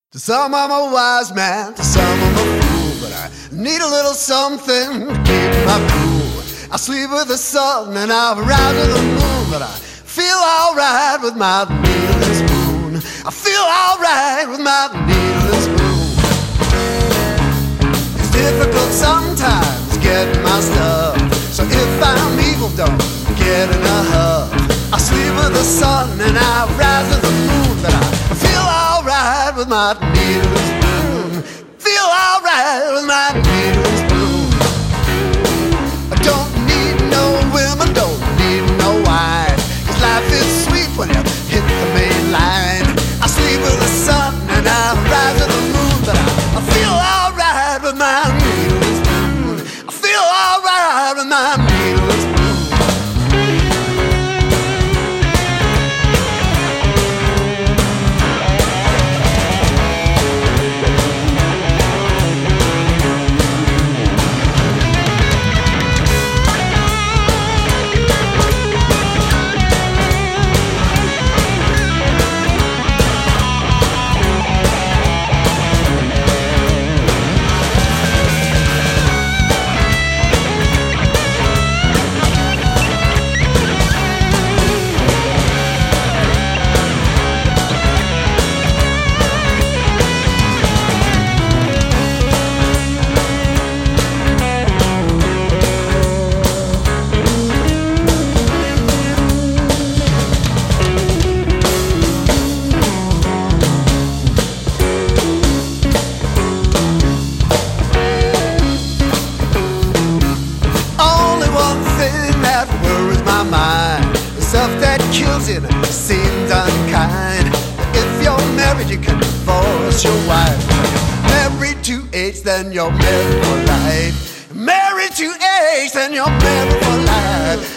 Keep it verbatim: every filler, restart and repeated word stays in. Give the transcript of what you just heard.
To some I'm a wise man, to some I'm a fool, but I need a little something to keep my cool. I sleep with the sun and I rise with the moon, but I feel alright with my needle and spoon. I feel alright with my needle and spoon. It's difficult sometimes getting my stuff, so if I'm evil, don't get in a huff. I sleep with the sun and I rise with the moon, but I feel alright with my needle and spoon. Feel alright with my needle and spoon. I don't need no women, don't need no wine, 'cause life is sweet when you hit the main line. I sleep with the sun and I rise with the moon, but I, I feel alright with my needle and spoon. I feel alright with my needle and spoon. The stuff that kills you seems unkind. If you're married, you can divorce your wife. Married to age, then you're married for life. Married to age, then you're married for life.